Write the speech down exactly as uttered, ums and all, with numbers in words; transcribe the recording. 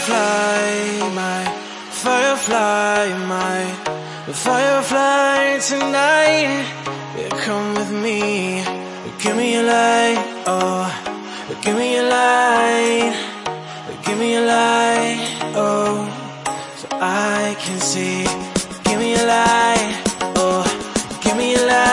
firefly, my firefly, my firefly tonight. Yeah, come with me, give me a light, oh, give me a light, give me a light, oh, so I can see. Give me a light.